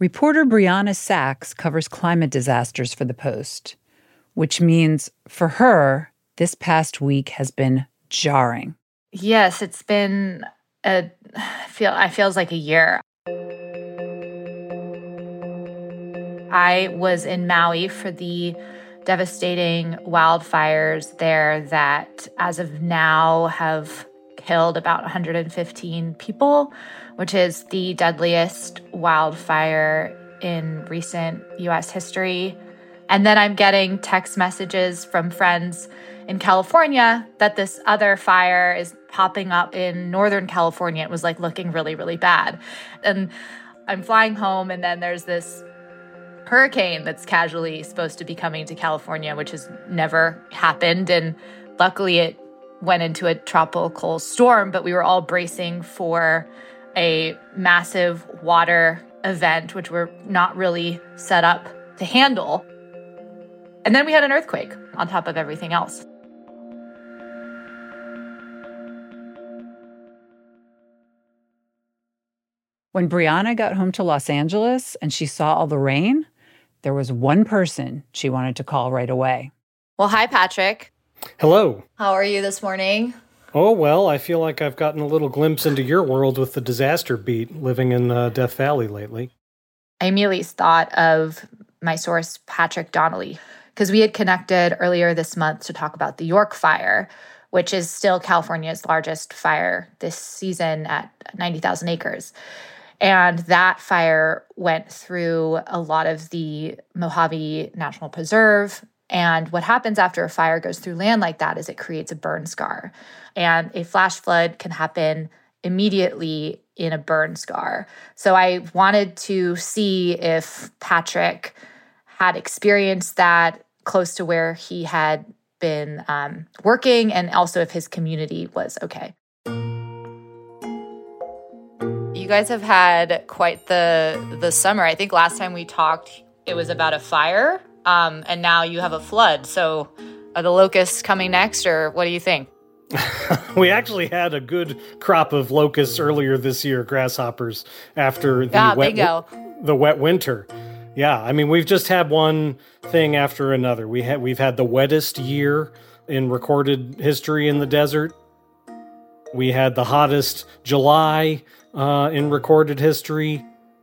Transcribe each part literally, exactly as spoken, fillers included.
Reporter Brianna Sachs covers climate disasters for The Post, which means for her, this past week has been jarring. Yes, it's been a feel I feels like a year. I was in Maui for the devastating wildfires there that, as of now, have killed about one hundred fifteen people, which is the deadliest wildfire in recent U S history. And then I'm getting text messages from friends in California that this other fire is popping up in Northern California. It was like looking really, really bad. And I'm flying home, and then there's this hurricane that's casually supposed to be coming to California, which has never happened. And luckily it went into a tropical storm, but we were all bracing for a massive water event, which we're not really set up to handle. And then we had an earthquake on top of everything else. When Brianna got home to Los Angeles and she saw all the rain, there was one person she wanted to call right away. Well, hi, Patrick. Hello. How are you this morning? Oh, well, I feel like I've gotten a little glimpse into your world with the disaster beat living in uh, Death Valley lately. I immediately thought of my source, Patrick Donnelly, because we had connected earlier this month to talk about the York Fire, which is still California's largest fire this season at ninety thousand acres. And that fire went through a lot of the Mojave National Preserve. And what happens after a fire goes through land like that is it creates a burn scar. And a flash flood can happen immediately in a burn scar. So I wanted to see if Patrick had experienced that close to where he had been um, working, and also if his community was okay. You guys have had quite the the summer. I think last time we talked, it was about a fire, um, and now you have a flood. So are the locusts coming next, or what do you think? We actually had a good crop of locusts earlier this year, grasshoppers, after the, yeah, wet, bingo. the wet winter. Yeah, I mean, we've just had one thing after another. We had, we've had the wettest year in recorded history in the desert. We had the hottest July Uh, in recorded history.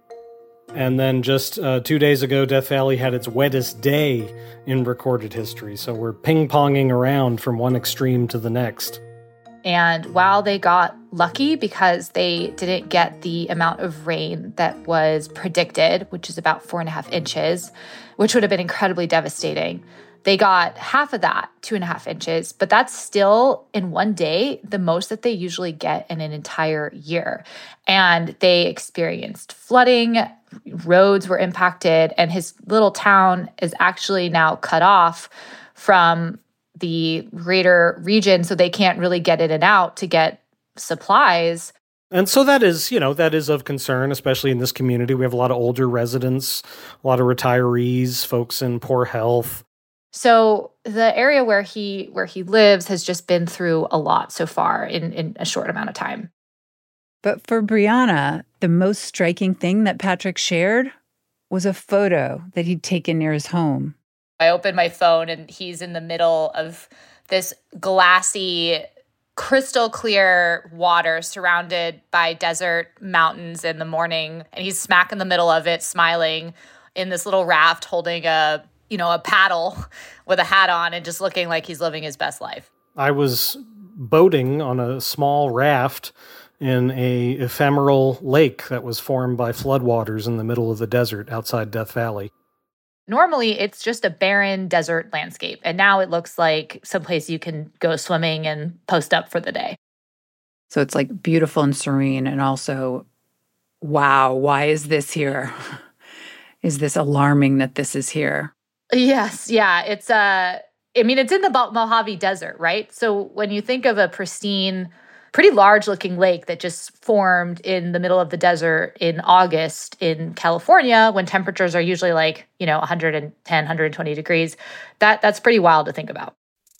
And then just uh, two days ago, Death Valley had its wettest day in recorded history. So we're ping-ponging around from one extreme to the next. And while they got lucky because they didn't get the amount of rain that was predicted, which is about four and a half inches, which would have been incredibly devastating, they got half of that, two and a half inches, but that's still in one day the most that they usually get in an entire year. And they experienced flooding, roads were impacted, and his little town is actually now cut off from the greater region, so they can't really get in and out to get supplies. And so that is, you know, that is of concern, especially in this community. We have a lot of older residents, a lot of retirees, folks in poor health. So the area where he where he lives has just been through a lot so far in, in a short amount of time. But for Brianna, the most striking thing that Patrick shared was a photo that he'd taken near his home. I opened my phone and he's in the middle of this glassy, crystal clear water surrounded by desert mountains in the morning. And he's smack in the middle of it, smiling in this little raft, holding a you know, a paddle with a hat on and just looking like he's living his best life. I was boating on a small raft in a ephemeral lake that was formed by floodwaters in the middle of the desert outside Death Valley. Normally, it's just a barren desert landscape, and now it looks like someplace you can go swimming and post up for the day. So it's like beautiful and serene, and also, wow, why is this here? Is this alarming that this is here? Yes, yeah. It's, uh, I mean, it's in the Mojave Desert, right? So when you think of a pristine, pretty large-looking lake that just formed in the middle of the desert in August in California, when temperatures are usually like, you know, one hundred ten, one hundred twenty degrees, that that's pretty wild to think about.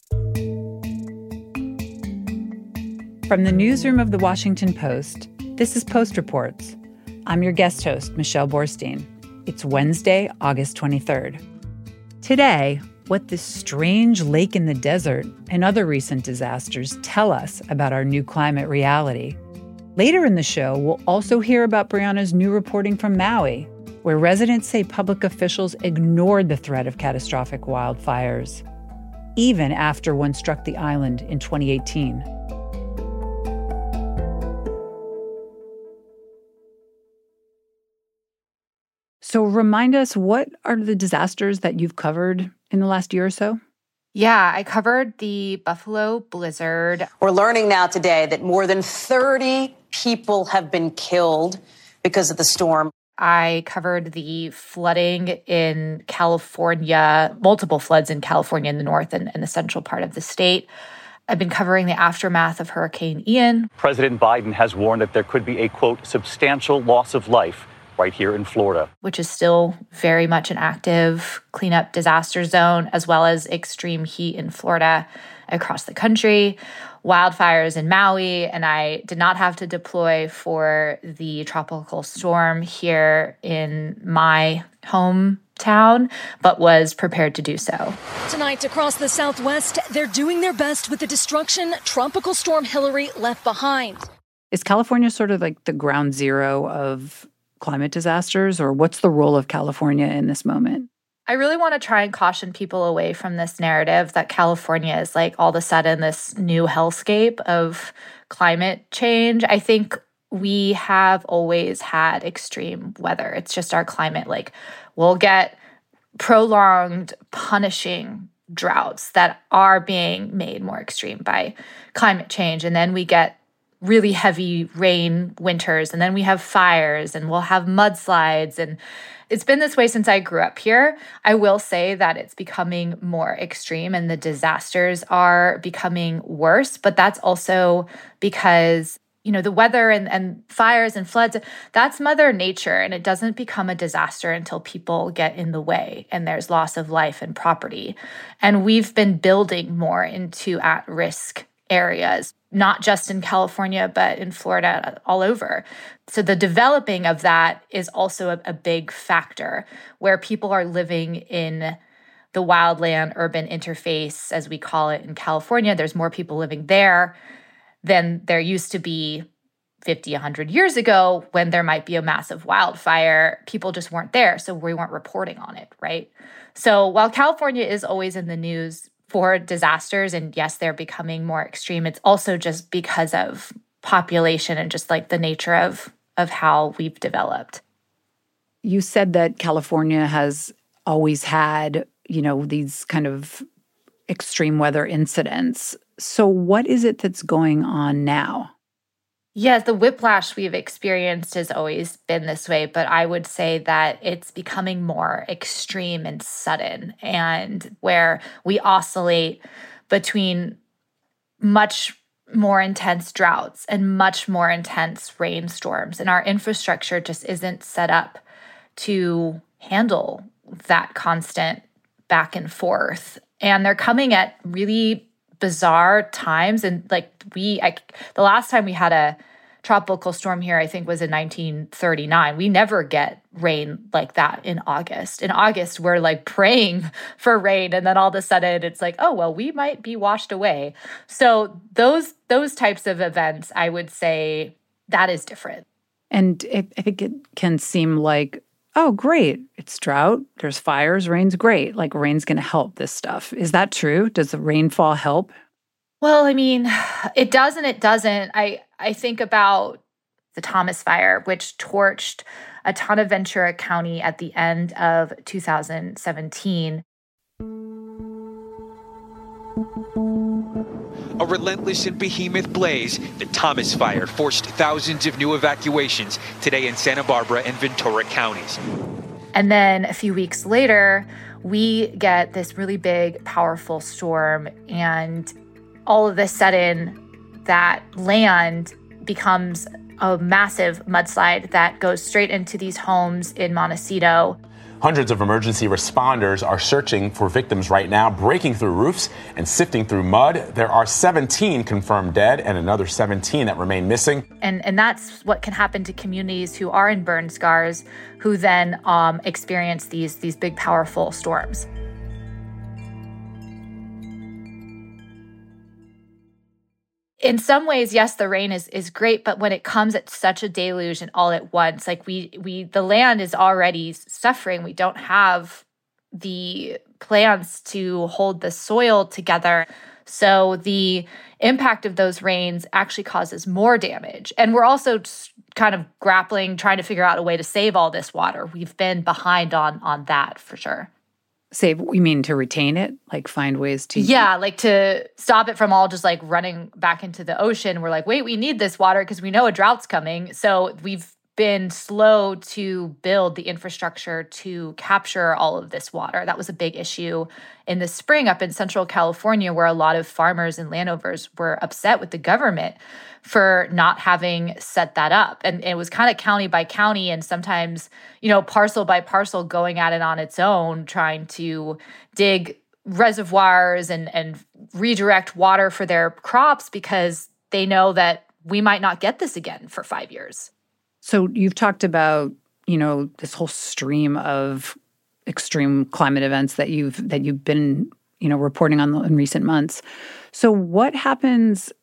From the newsroom of The Washington Post, this is Post Reports. I'm your guest host, Michelle Borstein. It's Wednesday, August twenty-third. Today, what this strange lake in the desert and other recent disasters tell us about our new climate reality. Later in the show, we'll also hear about Brianna's new reporting from Maui, where residents say public officials ignored the threat of catastrophic wildfires, even after one struck the island in twenty eighteen. So remind us, what are the disasters that you've covered in the last year or so? Yeah, I covered the Buffalo blizzard. We're learning now today that more than thirty people have been killed because of the storm. I covered the flooding in California, multiple floods in California in the north and, and the central part of the state. I've been covering the aftermath of Hurricane Ian. President Biden has warned that there could be a, quote, substantial loss of life right here in Florida, which is still very much an active cleanup disaster zone, as well as extreme heat in Florida across the country, wildfires in Maui, and I did not have to deploy for the tropical storm here in my hometown, but was prepared to do so. Tonight across the Southwest, they're doing their best with the destruction Tropical Storm Hilary left behind. Is California sort of like the ground zero of climate disasters, or what's the role of California in this moment? I really want to try and caution people away from this narrative that California is like all of a sudden this new hellscape of climate change. I think we have always had extreme weather. It's just our climate. Like, we'll get prolonged, punishing droughts that are being made more extreme by climate change. And then we get really heavy rain winters, and then we have fires, and we'll have mudslides. And it's been this way since I grew up here. I will say that it's becoming more extreme and the disasters are becoming worse, but that's also because, you know, the weather and, and fires and floods, that's Mother Nature, and it doesn't become a disaster until people get in the way and there's loss of life and property. And we've been building more into at-risk areas, not just in California, but in Florida, all over. So the developing of that is also a, a big factor, where people are living in the wildland-urban interface, as we call it in California. There's more people living there than there used to be fifty, one hundred years ago, when there might be a massive wildfire. People just weren't there, so we weren't reporting on it, right? So while California is always in the news for disasters, and yes, they're becoming more extreme, it's also just because of population and just like the nature of, of how we've developed. You said that California has always had, you know, these kind of extreme weather incidents. So what is it that's going on now? Yes, the whiplash we've experienced has always been this way, but I would say that it's becoming more extreme and sudden, and where we oscillate between much more intense droughts and much more intense rainstorms. And our infrastructure just isn't set up to handle that constant back and forth. And they're coming at really bizarre times. And like we, I, the last time we had a tropical storm here, I think, was in nineteen thirty-nine. We never get rain like that in August. In August, we're like praying for rain. And then all of a sudden it's like, oh, well, we might be washed away. So those, those types of events, I would say that is different. And it, I think it can seem like, oh, great, it's drought, there's fires, rain's great. Like, rain's going to help this stuff. Is that true? Does the rainfall help? Well, I mean, it does and it doesn't. I, I think about the Thomas Fire, which torched a ton of Ventura County at the end of two thousand seventeen. A relentless and behemoth blaze, the Thomas Fire forced thousands of new evacuations today in Santa Barbara and Ventura counties. And then a few weeks later, we get this really big, powerful storm, and all of a sudden, that land becomes a massive mudslide that goes straight into these homes in Montecito. Hundreds of emergency responders are searching for victims right now, breaking through roofs and sifting through mud. There are seventeen confirmed dead and another seventeen that remain missing. And and that's what can happen to communities who are in burn scars, who then um, experience these, these big, powerful storms. In some ways, yes, the rain is is great, but when it comes at such a deluge and all at once, like we we the land is already suffering. We don't have the plants to hold the soil together. So the impact of those rains actually causes more damage. And we're also kind of grappling, trying to figure out a way to save all this water. We've been behind on on that for sure. Save, you mean to retain it? Like find ways to... Yeah, like to stop it from all just like running back into the ocean. We're like, wait, we need this water because we know a drought's coming. So we've been slow to build the infrastructure to capture all of this water. That was a big issue in the spring up in Central California, where a lot of farmers and landowners were upset with the government for not having set that up. And it was kind of county by county and sometimes, you know, parcel by parcel going at it on its own, trying to dig reservoirs and, and redirect water for their crops because they know that we might not get this again for five years. So you've talked about, you know, this whole stream of extreme climate events that you've that you've been, you know, reporting on in recent months. So what happens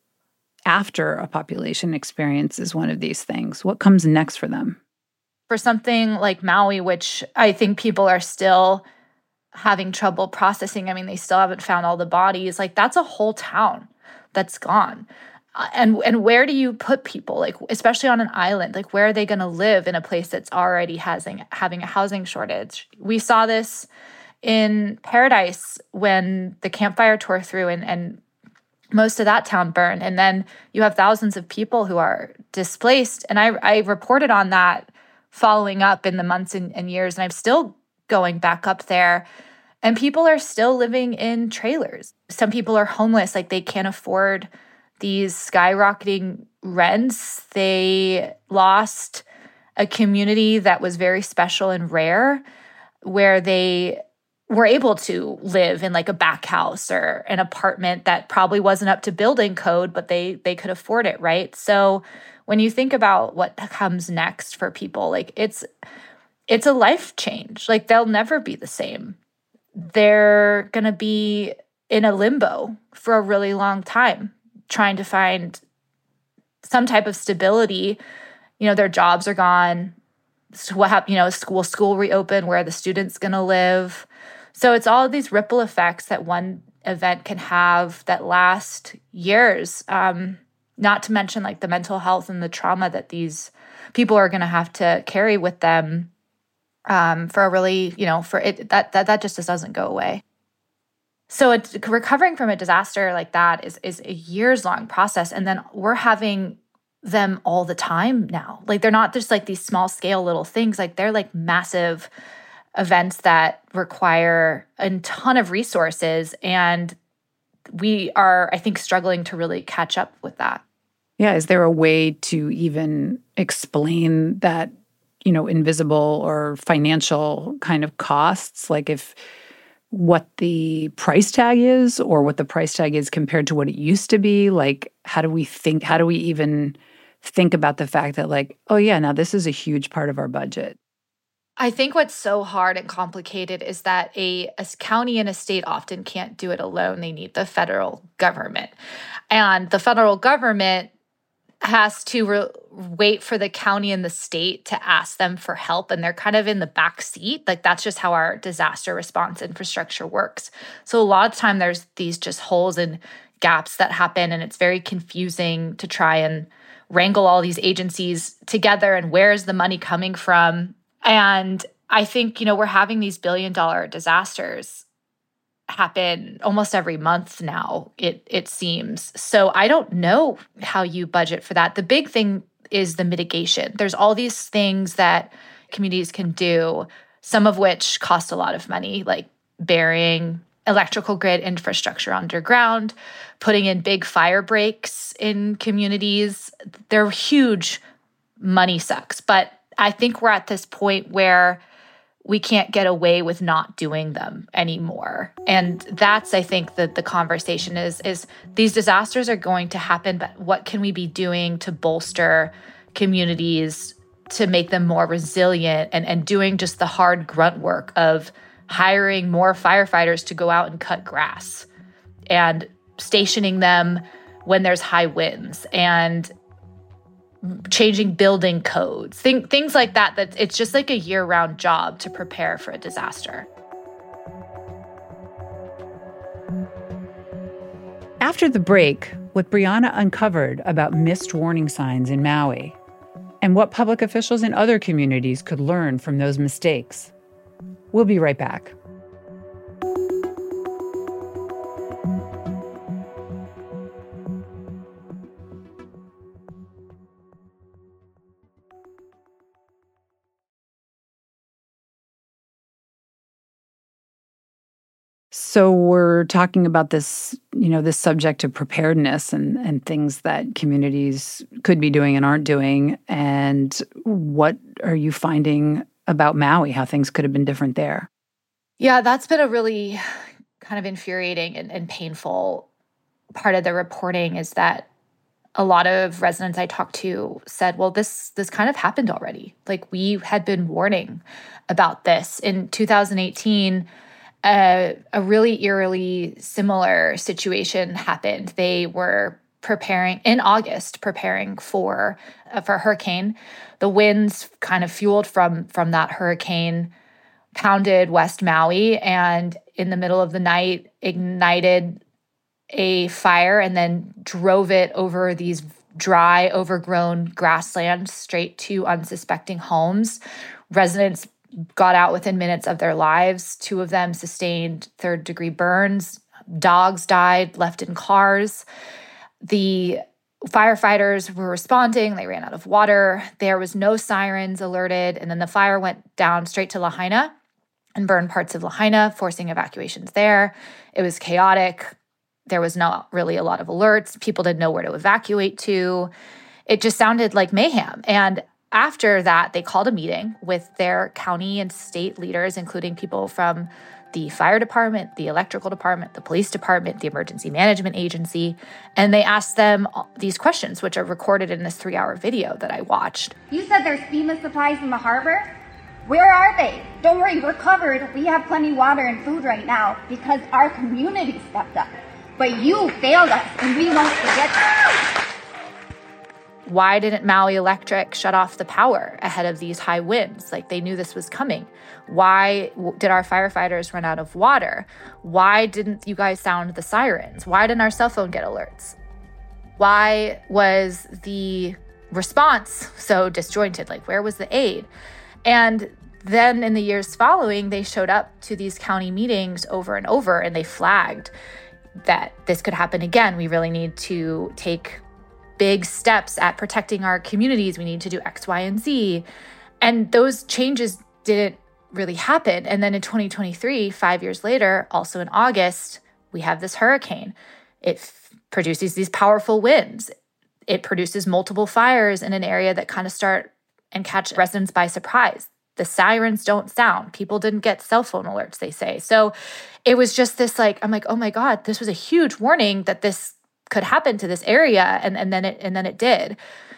after a population experiences one of these things? What comes next for them? For something like Maui, which I think people are still having trouble processing, I mean, they still haven't found all the bodies, like that's a whole town that's gone. Uh, and and where do you put people, like especially on an island? Like where are they going to live in a place that's already having, having a housing shortage? We saw this in Paradise when the Camp Fire tore through and, and most of that town burned. And then you have thousands of people who are displaced. And I, I reported on that following up in the months and, and years. And I'm still going back up there. And people are still living in trailers. Some people are homeless, like they can't afford these skyrocketing rents. They lost a community that was very special and rare, where they were able to live in like a back house or an apartment that probably wasn't up to building code, but they they could afford it, right? So when you think about what comes next for people, like it's it's a life change. Like they'll never be the same. They're going to be in a limbo for a really long time, trying to find some type of stability. You know, their jobs are gone. So what happened? You know, school school reopen, where are the students going to live? So it's all of these ripple effects that one event can have that last years. Um, not to mention like the mental health and the trauma that these people are going to have to carry with them um, for a really, you know, for it that that that just doesn't go away. So it's, recovering from a disaster like that is is a years-long process. And then we're having them all the time now. Like they're not just like these small-scale little things. Like they're like massive events that require a ton of resources. And we are, I think, struggling to really catch up with that. Yeah. Is there a way to even explain that, you know, invisible or financial kind of costs? Like if what the price tag is or what the price tag is compared to what it used to be? Like, how do we think, how do we even think about the fact that like, oh yeah, now this is a huge part of our budget? I think what's so hard and complicated is that a, a county and a state often can't do it alone. They need the federal government. And the federal government has to re- wait for the county and the state to ask them for help, and they're kind of in the back seat. Like that's just how our disaster response infrastructure works. So a lot of the time there's these just holes and gaps that happen, and it's very confusing to try and wrangle all these agencies together and where is the money coming from. And I think, you know, we're having these billion dollar disasters happen almost every month now, it it seems. So I don't know how you budget for that. The big thing is the mitigation. There's all these things that communities can do, some of which cost a lot of money, like burying electrical grid infrastructure underground, putting in big fire breaks in communities. They're huge money sucks. But I think we're at this point where we can't get away with not doing them anymore. And that's, I think, that the conversation is, is these disasters are going to happen, but what can we be doing to bolster communities to make them more resilient, and, and doing just the hard grunt work of hiring more firefighters to go out and cut grass and stationing them when there's high winds and changing building codes, Think, things like that, that it's just like a year-round job to prepare for a disaster. After the break, what Brianna uncovered about missed warning signs in Maui and what public officials in other communities could learn from those mistakes. We'll be right back. So we're talking about this, you know, this subject of preparedness and, and things that communities could be doing and aren't doing. And what are you finding about Maui, how things could have been different there? Yeah, that's been a really kind of infuriating and, and painful part of the reporting, is that a lot of residents I talked to said, well, this this kind of happened already. Like, we had been warning about this. In two thousand eighteen, Uh, a really eerily similar situation happened. They were preparing in August, preparing for uh, for a hurricane. The winds kind of fueled from from that hurricane pounded West Maui, and in the middle of the night ignited a fire and then drove it over these dry, overgrown grasslands straight to unsuspecting homes. Residents got out within minutes of their lives. Two of them sustained third-degree burns. Dogs died, left in cars. The firefighters were responding. They ran out of water. There was no sirens alerted. And then the fire went down straight to Lahaina and burned parts of Lahaina, forcing evacuations there. It was chaotic. There was not really a lot of alerts. People didn't know where to evacuate to. It just sounded like mayhem. And after that, they called a meeting with their county and state leaders, including people from the fire department, the electrical department, the police department, the emergency management agency, and they asked them these questions, which are recorded in this three-hour video that I watched. You said there's FEMA supplies in the harbor? Where are they? Don't worry, we're covered. We have plenty of water and food right now because our community stepped up. But you failed us, and we won't forget that. Why didn't Maui Electric shut off the power ahead of these high winds? Like, they knew this was coming. Why did our firefighters run out of water? Why didn't you guys sound the sirens? Why didn't our cell phone get alerts? Why was the response so disjointed? Like, where was the aid? And then in the years following, they showed up to these county meetings over and over, and they flagged that this could happen again. We really need to take big steps at protecting our communities. We need to do X, Y, and Z. And those changes didn't really happen. And then in twenty twenty-three, five years later, also in August, we have this hurricane. It f- produces these powerful winds. It produces multiple fires in an area that kind of start and catch residents by surprise. The sirens don't sound. People didn't get cell phone alerts, they say. So it was just this, like, I'm like, oh my God, this was a huge warning that this could happen to this area, and, and then it and then it did.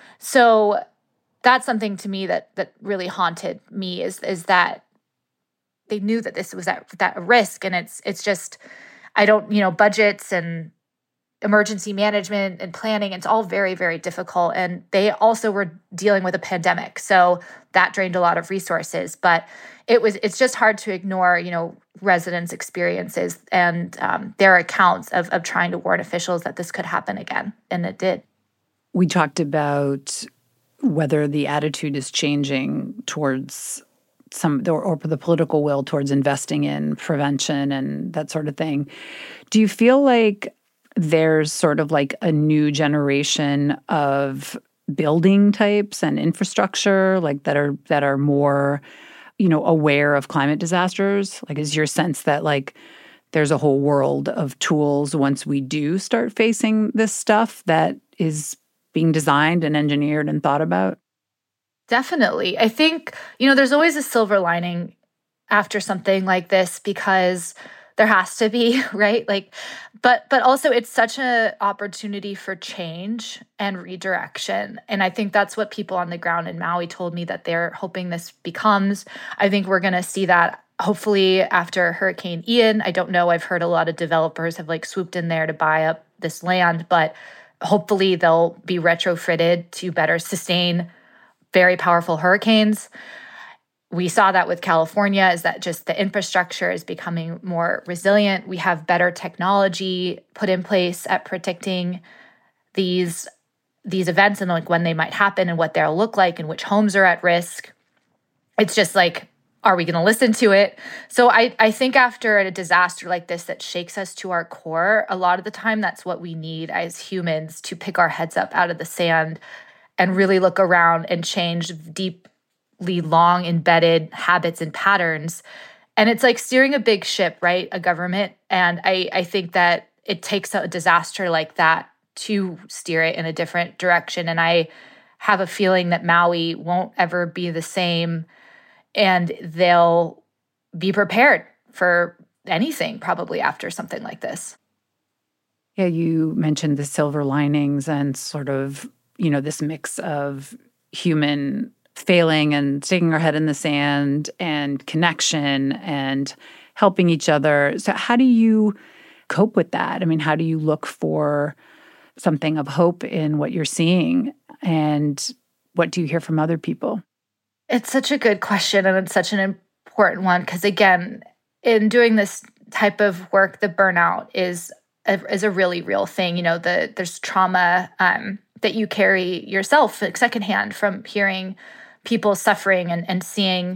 So that's something to me that that really haunted me, is is that they knew that this was at that risk, and it's it's just, I don't, you know, budgets and emergency management and planning, it's all very, very difficult. And they also were dealing with a pandemic, so that drained a lot of resources. But it was it's just hard to ignore, you know, residents' experiences and um, their accounts of, of trying to warn officials that this could happen again. And it did. We talked about whether the attitude is changing towards some, or, or the political will towards investing in prevention and that sort of thing. Do you feel like there's sort of like a new generation of building types and infrastructure, like that are that are more, you know, aware of climate disasters? Like, is your sense that like there's a whole world of tools once we do start facing this stuff that is being designed and engineered and thought about? Definitely. I think, you know, there's always a silver lining after something like this because there has to be, right? Like, but but also it's such an opportunity for change and redirection. And I think that's what people on the ground in Maui told me that they're hoping this becomes. I think we're going to see that hopefully after Hurricane Ian. I don't know. I've heard a lot of developers have like swooped in there to buy up this land, but hopefully they'll be retrofitted to better sustain very powerful hurricanes. We saw that with California, is that just the infrastructure is becoming more resilient. We have better technology put in place at predicting these, these events and like when they might happen and what they'll look like and which homes are at risk. It's just like, are we going to listen to it? So I, I think after a disaster like this that shakes us to our core, a lot of the time that's what we need as humans, to pick our heads up out of the sand and really look around and change deep long embedded habits and patterns. And it's like steering a big ship, right? A government. And I, I think that it takes a disaster like that to steer it in a different direction. And I have a feeling that Maui won't ever be the same, and they'll be prepared for anything probably after something like this. Yeah, you mentioned the silver linings and sort of, you know, this mix of human failing and sticking our head in the sand and connection and helping each other. So how do you cope with that? I mean, how do you look for something of hope in what you're seeing? And what do you hear from other people? It's such a good question, and it's such an important one because, again, in doing this type of work, the burnout is a, is a really real thing. You know, the there's trauma um, that you carry yourself like secondhand from hearing people suffering and, and seeing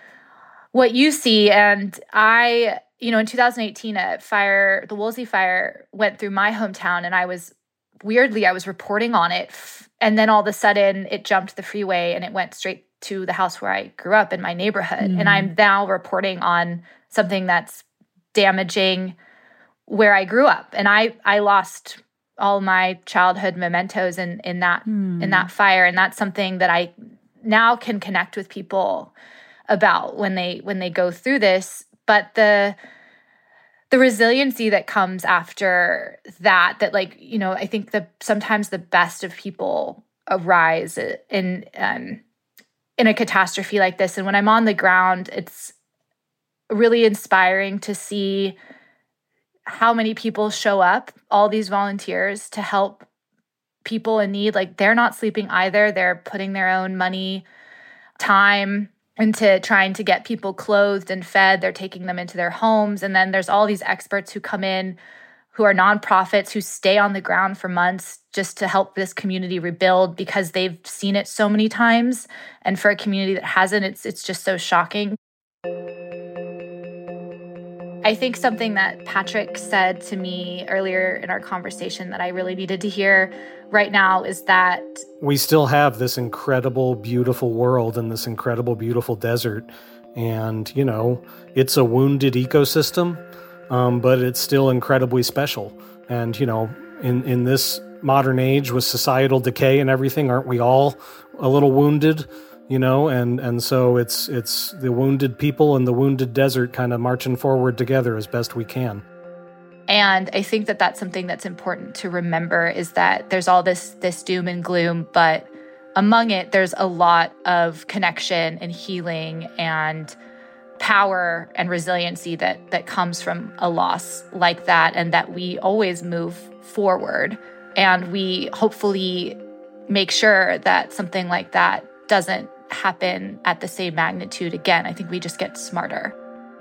what you see. And I, you know, in two thousand eighteen, a fire, the Woolsey fire went through my hometown, and I was, weirdly, I was reporting on it. And then all of a sudden it jumped the freeway and it went straight to the house where I grew up in my neighborhood. Mm. And I'm now reporting on something that's damaging where I grew up. And I, I lost all my childhood mementos in, in that, mm. in that fire. And that's something that I now can connect with people about when they when they go through this. But the the resiliency that comes after that, that like, you know, I think the sometimes the best of people arise in um, in a catastrophe like this. And when I'm on the ground, it's really inspiring to see how many people show up, all these volunteers to help people in need. Like, they're not sleeping either. They're putting their own money, time into trying to get people clothed and fed. They're taking them into their homes. And then there's all these experts who come in who are nonprofits who stay on the ground for months just to help this community rebuild because they've seen it so many times. And for a community that hasn't, it's it's just so shocking. I think something that Patrick said to me earlier in our conversation that I really needed to hear right now is that we still have this incredible, beautiful world and this incredible, beautiful desert. And, you know, it's a wounded ecosystem, um, but it's still incredibly special. And, you know, in, in this modern age with societal decay and everything, aren't we all a little wounded? You know, and, and so it's it's the wounded people and the wounded desert kind of marching forward together as best we can. And I think that that's something that's important to remember, is that there's all this this doom and gloom, but among it, there's a lot of connection and healing and power and resiliency that that comes from a loss like that, and that we always move forward. And we hopefully make sure that something like that doesn't happen at the same magnitude again. I think we just get smarter.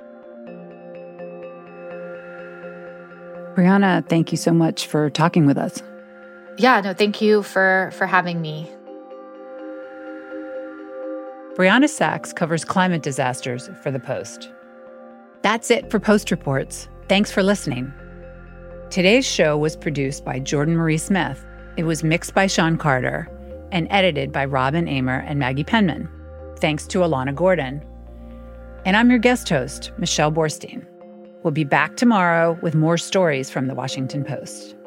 Brianna, thank you so much for talking with us. Yeah, no, thank you for, for having me. Brianna Sachs covers climate disasters for The Post. That's it for Post Reports. Thanks for listening. Today's show was produced by Jordan Marie Smith. It was mixed by Sean Carter and edited by Robin Amer and Maggie Penman. Thanks to Alana Gordon. And I'm your guest host, Michelle Borstein. We'll be back tomorrow with more stories from the Washington Post.